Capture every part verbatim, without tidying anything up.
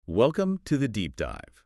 Welcome to the deep dive.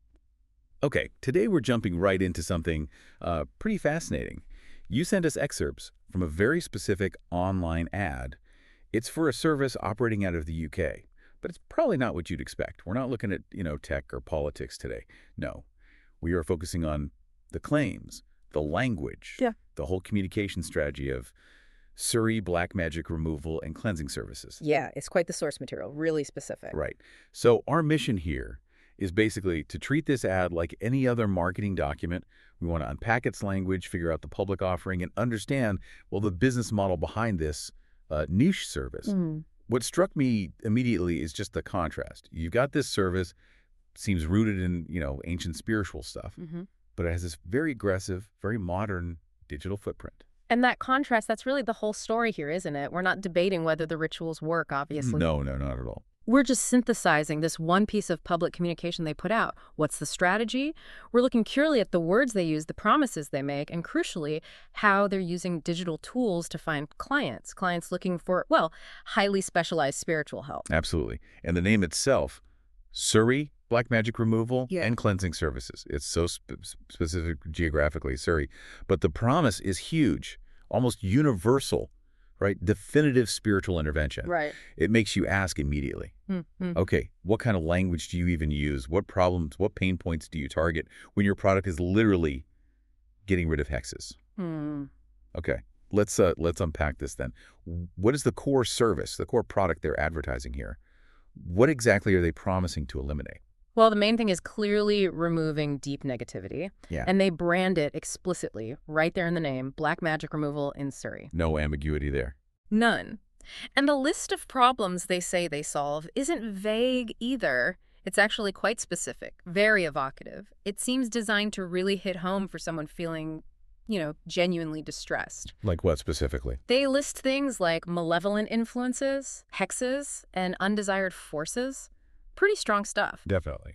Okay, today we're jumping right into something uh, pretty fascinating. You sent us excerpts from a very specific online ad. It's for a service operating out of the U K, but it's probably not what you'd expect. We're not looking at, you know, tech or politics today. No, we are focusing on the claims, the language, Yeah. the whole communication strategy of Surrey black magic removal and cleansing services. Yeah, it's quite the source material, really specific. Right. So our mission here is basically to treat this ad like any other marketing document. We want to unpack its language, figure out the public offering, and understand, well, the business model behind this uh, niche service. Mm. What struck me immediately is just the contrast. You've got this service, seems rooted in, you know, ancient spiritual stuff, hmm but it has this very aggressive, very modern digital footprint. And that contrast, that's really the whole story here, isn't it? We're not debating whether the rituals work, obviously. No, no, not at all. We're just synthesizing this one piece of public communication they put out. What's the strategy? We're looking purely at the words they use, the promises they make, and crucially, how they're using digital tools to find clients, clients looking for, well, highly specialized spiritual help. Absolutely. And the name itself, Surrey Black Magic Removal Yeah. and Cleansing Services. It's so sp specific geographically, Surrey. But the promise is huge, almost universal, right? Definitive spiritual intervention. Right. It makes you ask immediately, Mm-hmm. okay, what kind of language do you even use? What problems, what pain points do you target when your product is literally getting rid of hexes? Hmm. Okay, let's uh, let's unpack this then. What is the core service, the core product they're advertising here? What exactly are they promising to eliminate? Well, the main thing is clearly removing deep negativity. Yeah. And they brand it explicitly, right there in the name, Black Magic Removal in Surrey. No ambiguity there. None. And the list of problems they say they solve isn't vague either. It's actually quite specific, very evocative. It seems designed to really hit home for someone feeling, you know, genuinely distressed. Like what specifically? They list things like malevolent influences, hexes, and undesired forces. Pretty strong stuff. Definitely.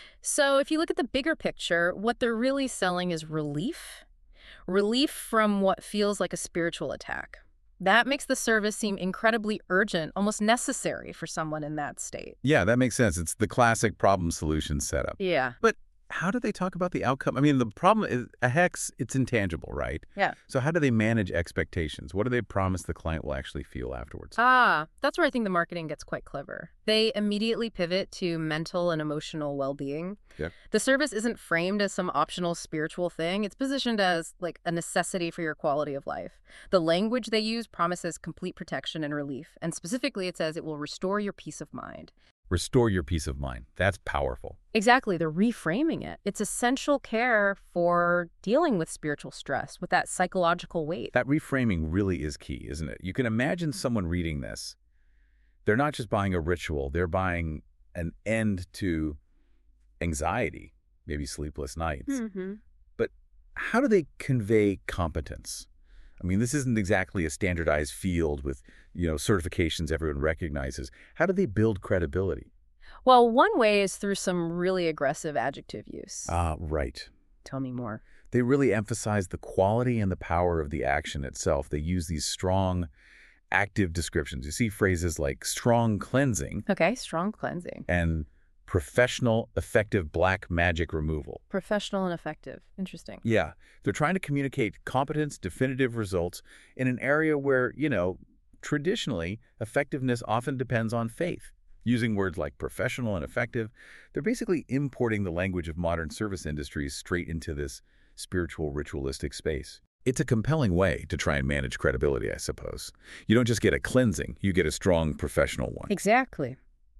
So if you look at the bigger picture, what they're really selling is relief. Relief from what feels like a spiritual attack. That makes the service seem incredibly urgent, almost necessary for someone in that state. Yeah, that makes sense. It's the classic problem solution setup. Yeah. But how do they talk about the outcome? I mean, the problem is a hex, it's intangible, right? Yeah. So how do they manage expectations? What do they promise the client will actually feel afterwards? Ah, that's where I think the marketing gets quite clever. They immediately pivot to mental and emotional well-being. Yep. The service isn't framed as some optional spiritual thing. It's positioned as like a necessity for your quality of life. The language they use promises complete protection and relief. And specifically, it says it will restore your peace of mind. Restore your peace of mind. That's powerful. Exactly. They're reframing it. It's essential care for dealing with spiritual stress, with that psychological weight. That reframing really is key, isn't it? You can imagine someone reading this. They're not just buying a ritual. They're buying an end to anxiety, maybe sleepless nights. Mm-hmm. But how do they convey competence? I mean, this isn't exactly a standardized field with, you know, certifications everyone recognizes. How do they build credibility? Well, one way is through some really aggressive adjective use. Ah, right. Tell me more. They really emphasize the quality and the power of the action itself. They use these strong, active descriptions. You see phrases like strong cleansing Okay, strong cleansing. and professional, effective black magic removal. Professional and effective. Interesting. Yeah, they're trying to communicate competence, definitive results in an area where, you know, traditionally, effectiveness often depends on faith. Using words like professional and effective, they're basically importing the language of modern service industries straight into this spiritual, ritualistic space. It's a compelling way to try and manage credibility, I suppose. You don't just get a cleansing, you get a strong professional one. Exactly.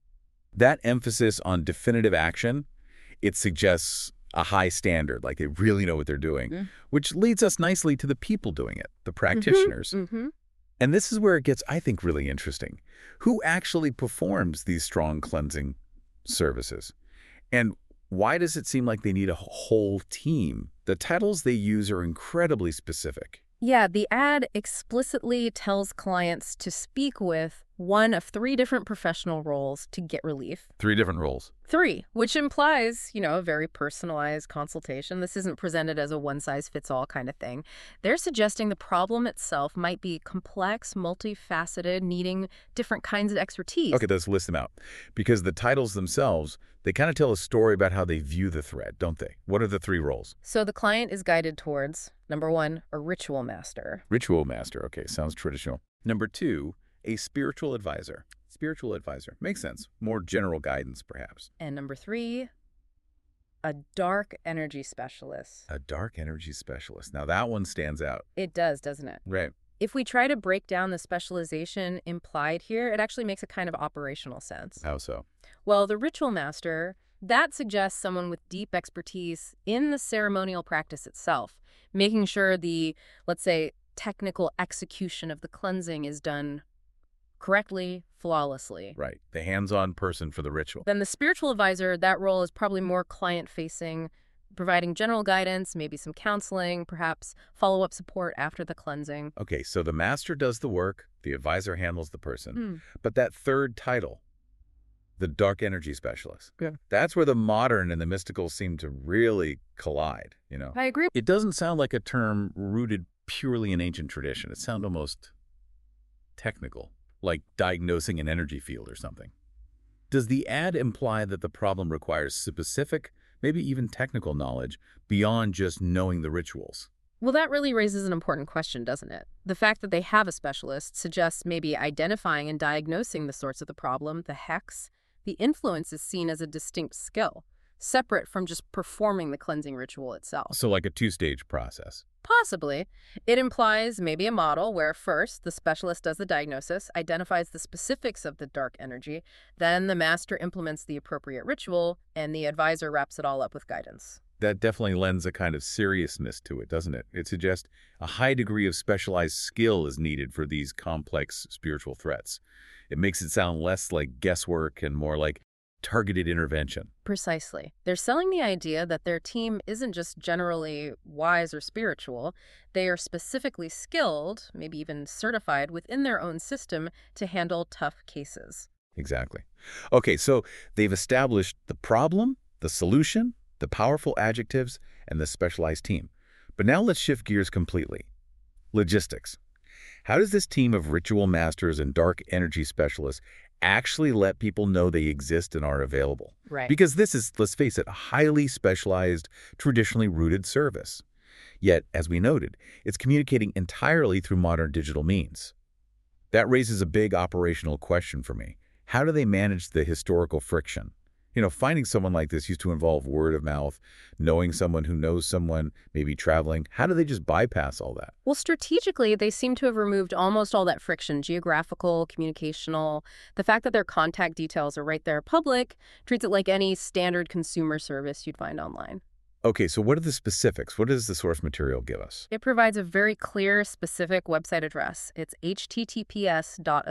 That emphasis on definitive action, it suggests a high standard, like they really know what they're doing, Mm. which leads us nicely to the people doing it, the practitioners. Mm-hmm. And this is where it gets, I think, really interesting. Who actually performs these strong cleansing services? And why does it seem like they need a whole team? The titles they use are incredibly specific. Yeah, the ad explicitly tells clients to speak with one of three different professional roles to get relief. Three different roles. Three, which implies, you know, a very personalized consultation. This isn't presented as a one-size-fits-all kind of thing. They're suggesting the problem itself might be complex, multifaceted, needing different kinds of expertise. Okay, let's list them out. Because the titles themselves, they kind of tell a story about how they view the threat, don't they? What are the three roles? So the client is guided towards, number one, a ritual master. Ritual master. Okay, sounds traditional. Number two, a spiritual advisor. Spiritual advisor. Makes sense. More general guidance, perhaps. And number three, a dark energy specialist. A dark energy specialist. Now that one stands out. It does, doesn't it? Right. If we try to break down the specialization implied here, it actually makes a kind of operational sense. How so? Well, the ritual master, that suggests someone with deep expertise in the ceremonial practice itself, making sure the, let's say, technical execution of the cleansing is done correctly, flawlessly. Right. The hands-on person for the ritual. Then the spiritual advisor, that role is probably more client-facing, providing general guidance, maybe some counseling, perhaps follow-up support after the cleansing. Okay, so the master does the work, the advisor handles the person. Hmm. But that third title, the dark energy specialist, Yeah. that's where the modern and the mystical seem to really collide, you know? I agree. It doesn't sound like a term rooted purely in ancient tradition. It sounds almost technical, like diagnosing an energy field or something. Does the ad imply that the problem requires specific, maybe even technical knowledge beyond just knowing the rituals? Well, that really raises an important question, doesn't it? The fact that they have a specialist suggests maybe identifying and diagnosing the source of the problem, the hex. The influence is seen as a distinct skill, separate from just performing the cleansing ritual itself. So like a two-stage process. Possibly. It implies maybe a model where first the specialist does the diagnosis, identifies the specifics of the dark energy, then the master implements the appropriate ritual, and the advisor wraps it all up with guidance. That definitely lends a kind of seriousness to it, doesn't it? It suggests a high degree of specialized skill is needed for these complex spiritual threats. It makes it sound less like guesswork and more like targeted intervention. Precisely. They're selling the idea that their team isn't just generally wise or spiritual. They are specifically skilled, maybe even certified within their own system to handle tough cases. Exactly. Okay, so they've established the problem, the solution, the powerful adjectives, and the specialized team. But now let's shift gears completely. Logistics. How does this team of ritual masters and dark energy specialists actually let people know they exist and are available? Right. Because this is, let's face it, a highly specialized, traditionally rooted service. Yet, as we noted, it's communicating entirely through modern digital means. That raises a big operational question for me. How do they manage the historical friction? You know, finding someone like this used to involve word of mouth, knowing someone who knows someone, maybe traveling. How do they just bypass all that? Well, strategically, they seem to have removed almost all that friction, geographical, communicational. The fact that their contact details are right there public treats it like any standard consumer service you'd find online. Okay, so what are the specifics? What does the source material give us? It provides a very clear, specific website address. It's https dot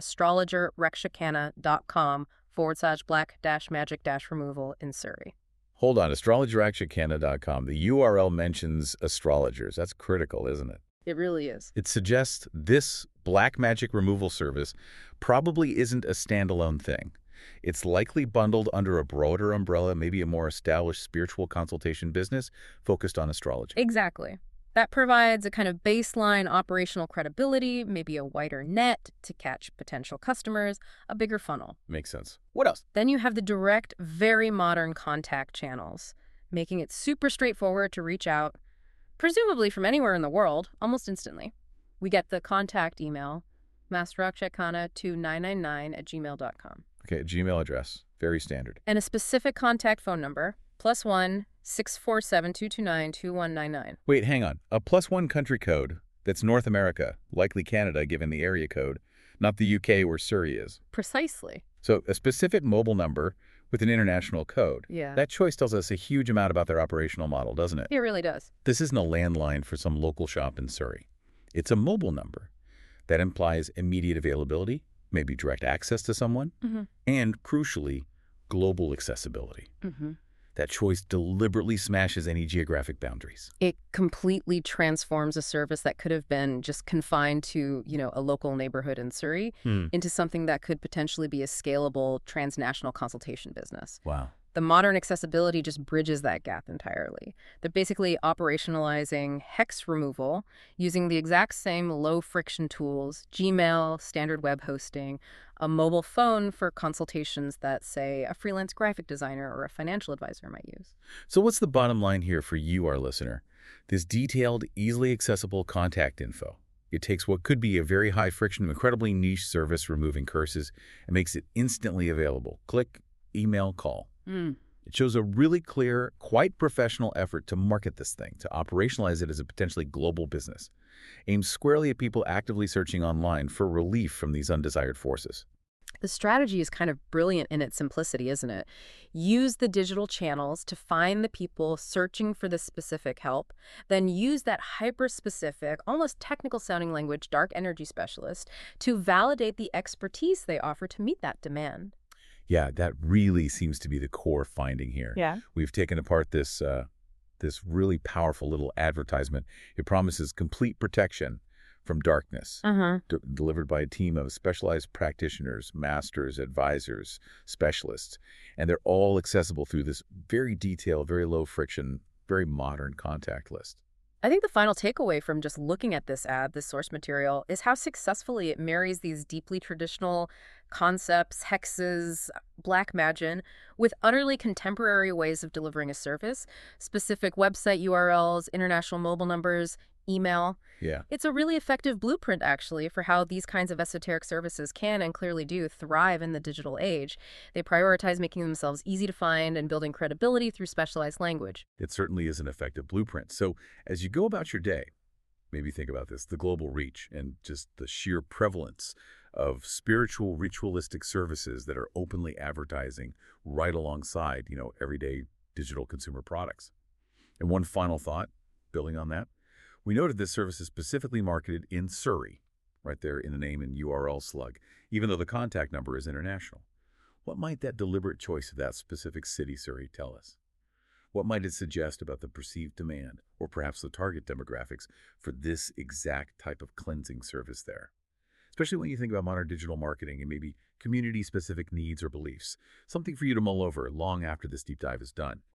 astrologerrekshakana.com forward slash black dash magic dash removal in Surrey. Hold on, astrologer rekshakana dot com. The U R L mentions astrologers. That's critical, isn't it? It really is. It suggests this black magic removal service probably isn't a standalone thing. It's likely bundled under a broader umbrella, maybe a more established spiritual consultation business focused on astrology. Exactly. That provides a kind of baseline operational credibility, maybe a wider net to catch potential customers, a bigger funnel. Makes sense. What else? Then you have the direct, very modern contact channels, making it super straightforward to reach out, presumably from anywhere in the world, almost instantly. We get the contact email, masterrekshakana two nine nine nine at gmail dot com. Okay, Gmail address. Very standard. And a specific contact phone number, plus one, six four seven, two two nine, two one nine nine. Wait, hang on. A plus one country code that's North America, likely Canada given the area code, not the U K where Surrey is. Precisely. So a specific mobile number with an international code. Yeah. That choice tells us a huge amount about their operational model, doesn't it? It really does. This isn't a landline for some local shop in Surrey. It's a mobile number that implies immediate availability, maybe direct access to someone, Mm-hmm. and, crucially, global accessibility. Mm-hmm. That choice deliberately smashes any geographic boundaries. It completely transforms a service that could have been just confined to, you know, a local neighborhood in Surrey Hmm. into something that could potentially be a scalable transnational consultation business. Wow. The modern accessibility just bridges that gap entirely. They're basically operationalizing hex removal using the exact same low-friction tools, Gmail, standard web hosting, a mobile phone for consultations that, say, a freelance graphic designer or a financial advisor might use. So what's the bottom line here for you, our listener? This detailed, easily accessible contact info. It takes what could be a very high-friction, incredibly niche service removing curses and makes it instantly available. Click, email, call. Mm. It shows a really clear, quite professional effort to market this thing, to operationalize it as a potentially global business, aimed squarely at people actively searching online for relief from these undesired forces. The strategy is kind of brilliant in its simplicity, isn't it? Use the digital channels to find the people searching for this specific help, then use that hyper-specific, almost technical-sounding language, dark energy specialist, to validate the expertise they offer to meet that demand. Yeah, that really seems to be the core finding here. Yeah. We've taken apart this, uh, this really powerful little advertisement. It promises complete protection from darkness, Uh-huh. d- delivered by a team of specialized practitioners, masters, advisors, specialists, and they're all accessible through this very detailed, very low friction, very modern contact list. I think the final takeaway from just looking at this ad, this source material, is how successfully it marries these deeply traditional concepts, hexes, black magin, with utterly contemporary ways of delivering a service, specific website U R Ls, international mobile numbers, email. Yeah. It's a really effective blueprint, actually, for how these kinds of esoteric services can and clearly do thrive in the digital age. They prioritize making themselves easy to find and building credibility through specialized language. It certainly is an effective blueprint. So as you go about your day, maybe think about this, the global reach and just the sheer prevalence of spiritual ritualistic services that are openly advertising right alongside, you know, everyday digital consumer products. And one final thought, building on that, we noted this service is specifically marketed in Surrey, right there in the name and U R L slug, even though the contact number is international. What might that deliberate choice of that specific city, Surrey, tell us? What might it suggest about the perceived demand, or perhaps the target demographics, for this exact type of cleansing service there? Especially when you think about modern digital marketing and maybe community-specific needs or beliefs. Something for you to mull over long after this deep dive is done.